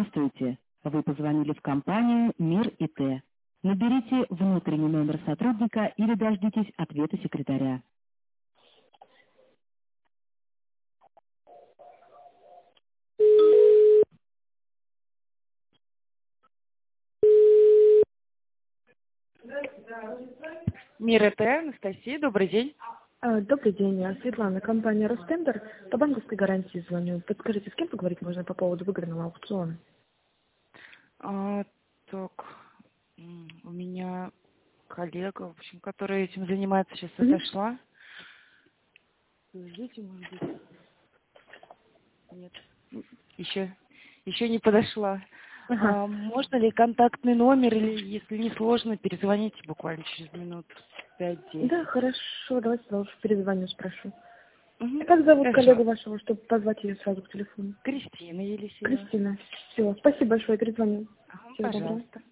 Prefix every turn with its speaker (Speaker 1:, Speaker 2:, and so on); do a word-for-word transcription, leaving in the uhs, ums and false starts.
Speaker 1: Здравствуйте. Вы позвонили в компанию «Мир ИТ». Наберите внутренний номер сотрудника или дождитесь ответа секретаря.
Speaker 2: Мир ИТ, Анастасия, добрый день.
Speaker 3: А, Добрый день, я Светлана, компания «Ростендер». По банковской гарантии звоню. Подскажите, с кем поговорить можно по поводу выигранного аукциона?
Speaker 2: А, так, м, у меня коллега, в общем, которая этим занимается, сейчас
Speaker 3: Мгм.
Speaker 2: отошла. Подождите, может быть. Нет, еще, еще не подошла.
Speaker 3: Ага.
Speaker 2: А, можно ли контактный номер, или, если не сложно, перезвоните буквально через минут
Speaker 3: Да,
Speaker 2: пять-десять.
Speaker 3: хорошо, давайте я лучше перезвоню, спрошу. А
Speaker 2: Угу.
Speaker 3: как зовут
Speaker 2: Хорошо.
Speaker 3: коллегу вашего, чтобы позвать ее сразу к телефону?
Speaker 2: Кристина Елисеева.
Speaker 3: Кристина. Все, спасибо большое, перезвоню.
Speaker 2: Ага,
Speaker 3: Всего доброго.
Speaker 2: пожалуйста.